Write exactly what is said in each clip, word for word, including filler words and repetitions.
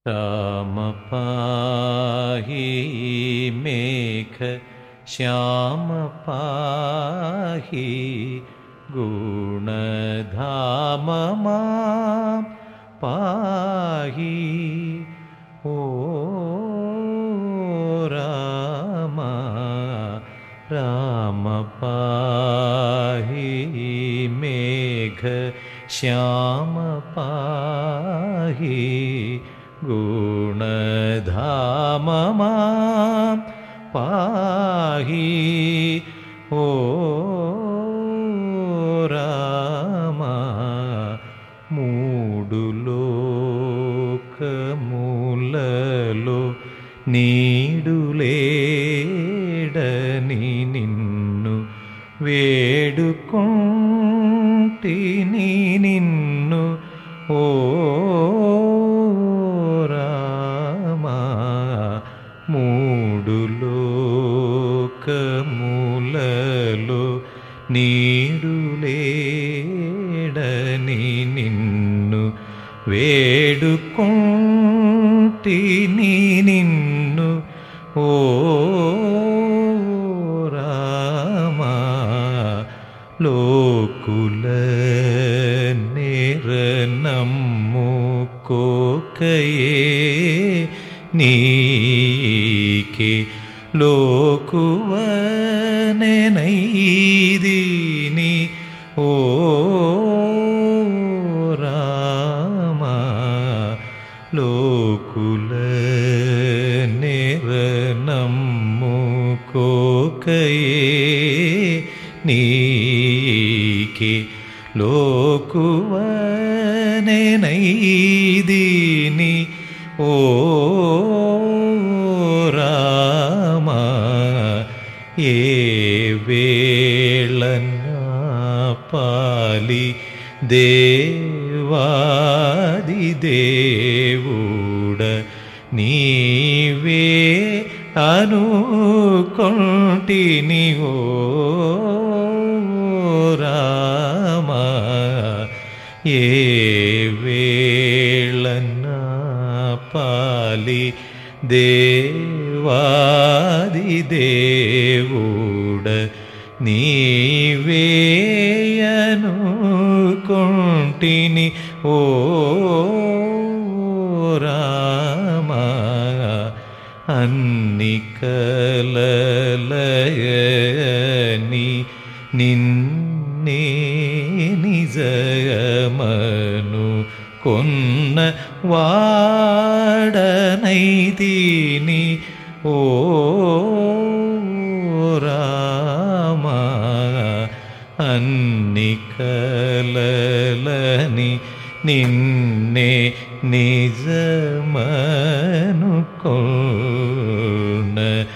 राम पाहि मेघ श्याम पाहि गुणधाम मां पाहि। ओ राम राम पाहि मेघ श्याम पाहि गुणधाम मां पाहि। ओ राम मूडु लोकमुలలో నీడులేడని నిన్ను వేడుకొంటిని నిన్ను ఓ రామా। మూడు లోకములలో నీడులేడని నిన్ను వేడుకొంటిని నిన్ను ఓ రామా। లోకుల నెరనమ్ముకోకయే నీకే లోకువనెనైదిని ఓ రామా। లోకుల నెరనమ్ముకోకయే నీకే లోకువనెనైదిని ఓ రామా। ఏ వేళనా పాలి దేవాది దేవుడ నీవే అనుకొంటిని ఓ రామా। ఏ వేళనా పాలి దేవాది దేవుడ నీవే అనుకొంటిని ఓ రామా। అన్ని కలలయని నిన్నే నిజమను కొన్న వాడనైతిని ఓ రామా। అన్ని కలలని నిన్నే నిజమను కొన్న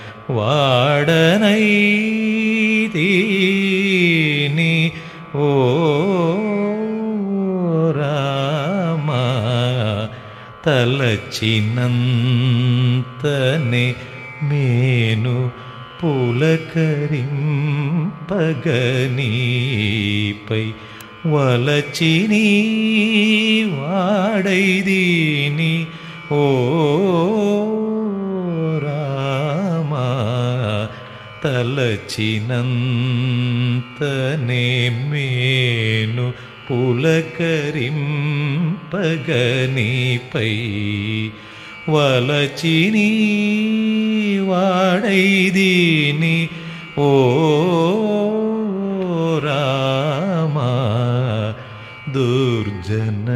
వాడనైతిని ఓ రామా। తలచినంతనే మేను పులకరింపగనీపై వలచిని వాడైదిని ఓ రామా। తలచినంతనే మేను పులకరింపగనీపై వలచిని వాడైదిని ఓ రామా। దుర్జన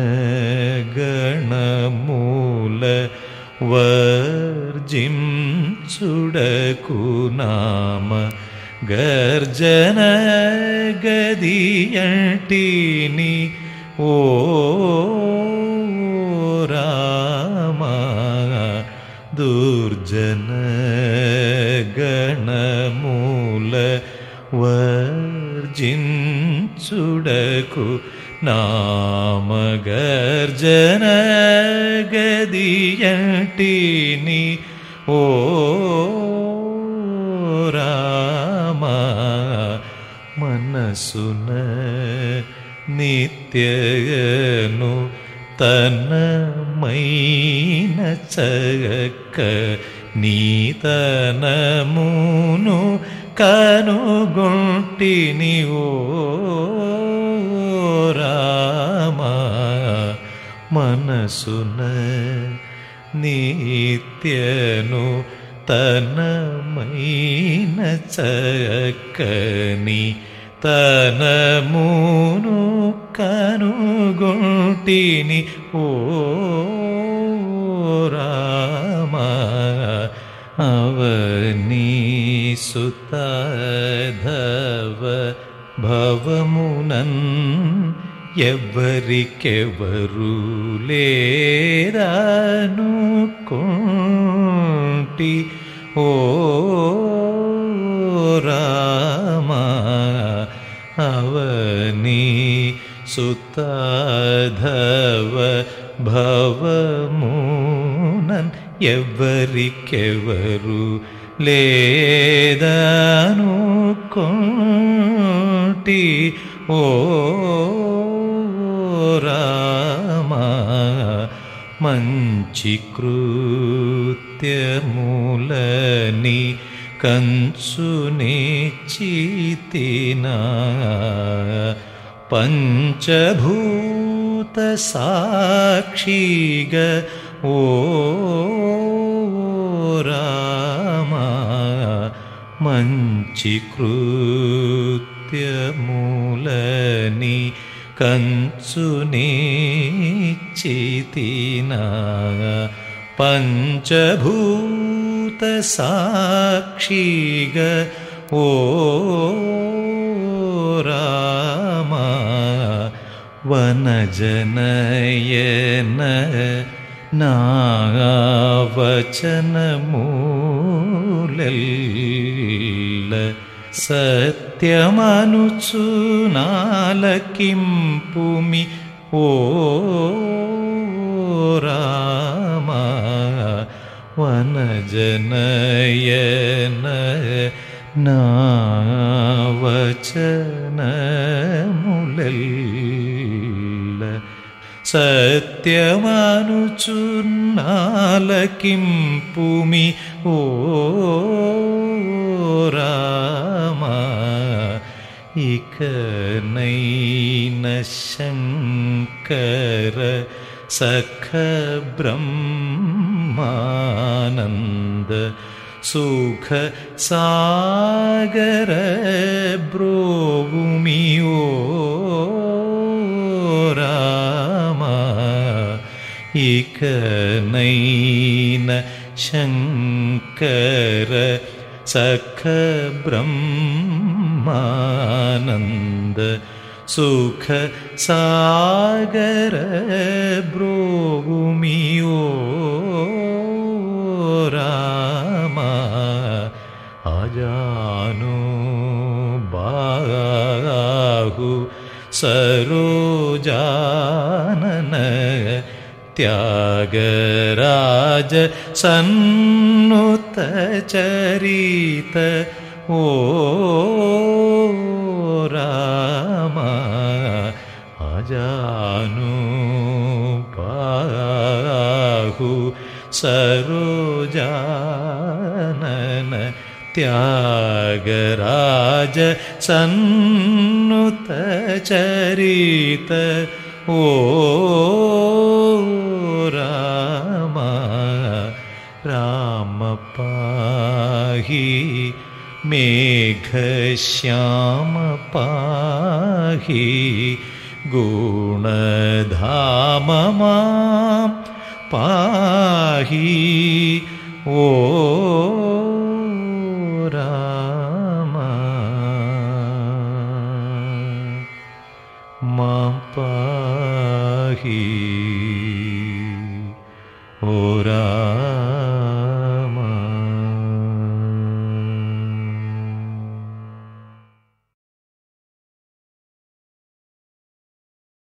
గణమూల వర్జించుడకు నామ గర్జన గదియంటిని ఓ రామా। దుర్జన గణమూల వర్జించుడకు నామ గర్జన గదియంటిని ఓ రామా। మనసున నిత్యను తన చక్క నీతనమును కనుగొంటిని ఓ రామా మనసున నిత్యను తనమైన చక్కని తనమును కనుగొంటిని ఓ రామా అవనీ సుతధవ భవమునన్ ఎవ్వరికెవరు లేరనుకొంటి ఓ రామా అవనీ సుతధవ భవమునన్ ఎవ్వరికెవరు లేదనుకొంటి ఓ రామా మంచి కృత్యములని కంచునిచ్చితినా పంచభూత సాక్షిగా ఓ రామా మంచి కృత్యములని కంచునిచ్చితినా పంచభూత సాక్షిగా ఓ రామా వనజనయన నావచనమూలెల్ల సత్యమనుచు నాలకింపుమి ఓ రామా వనజనయన నావచనములెల్ల సత్యమనుచు నాలకింపుమి ఓ రామా ఇకనైన శంకర సఖ బ్రహ్మానంద సుఖ సాగర బ్రోవుమి ఓ రామా ఇకనైన శంకర సఖ బ్రహ్మానంద సుఖ సాగర బ్రోవుమి ఓ రామా అజాను బాహు సరోజానన త్యాగరాజ సన్నుత చరిత ఓ రామా అజాను బాహు సరోజానన త్యాగరాజ సన్నుత చరిత ఓ రామా రామ పాహి మేఘశ్యామ పాహి గుణధామ మాం పాహి ఓ రామా మాం పాహి ఓ రామా